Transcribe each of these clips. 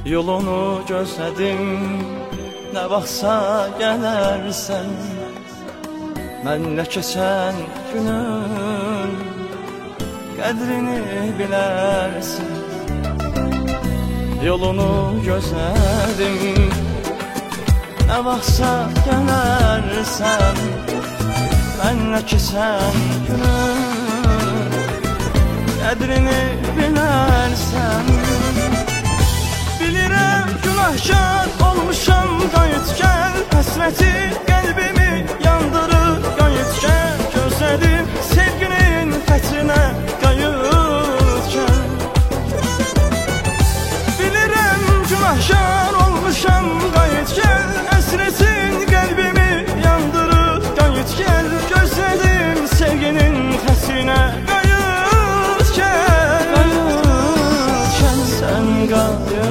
Yolunu gözlədim, nə vaxtsa gələrsən. Mənlə keçən günün qədrini bilərsən. Yolunu gözlədim, nə vaxtsa gələrsən. Mənlə keçən günün qədrini bilərsən. Bilirəm günahkar olmuşam, qayıt gəl. Həsrəti qəlbimi yandırır, qayıt gəl. Gözlədim sevginin fətrinə, qayıt gəl. Bilirəm günahkar olmuşam, qayıt gəl. Həsrətin qəlbimi yandırır, qayıt gəl. Gözlədim sevginin fətrinə, qayıt gəl. Qayıt gəl, sən qayıt gəl.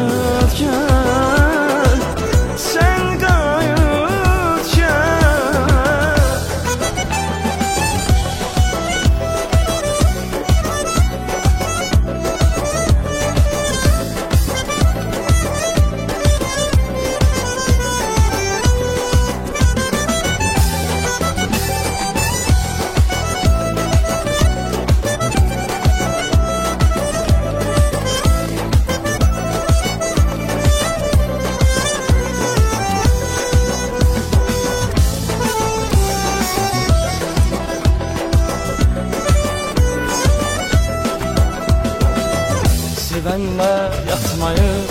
Sən qayıt gəl. Sevənlə yatmayır,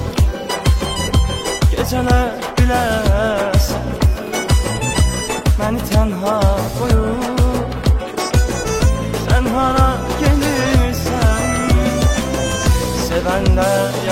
gecələr biləsən. Məni tənha qoyub, sən hara gelirsən. Sevənlə